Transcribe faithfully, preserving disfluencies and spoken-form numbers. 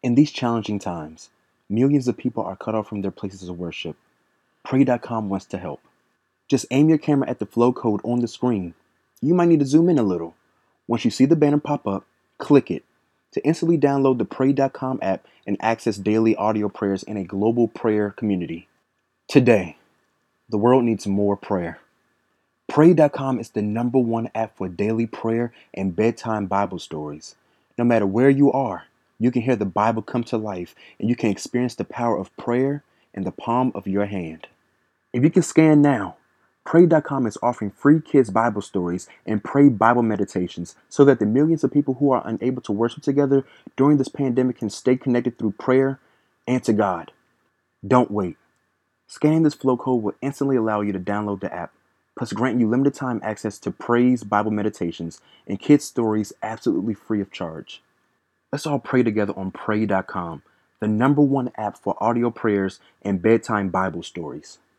In these challenging times, millions of people are cut off from their places of worship. Pray dot com wants to help. Just aim your camera at the flow code on the screen. You might need to zoom in a little. Once you see the banner pop up, click it to instantly download the Pray dot com app and access daily audio prayers in a global prayer community. Today, the world needs more prayer. Pray dot com is the number one app for daily prayer and bedtime Bible stories. No matter where you are, you can hear the Bible come to life and you can experience the power of prayer in the palm of your hand. If you can scan now, Pray dot com is offering free kids Bible stories and pray Bible meditations so that the millions of people who are unable to worship together during this pandemic can stay connected through prayer and to God. Don't wait. Scanning this flow code will instantly allow you to download the app, plus grant you limited time access to praise Bible meditations and kids stories absolutely free of charge. Let's all pray together on Pray dot com, the number one app for audio prayers and bedtime Bible stories.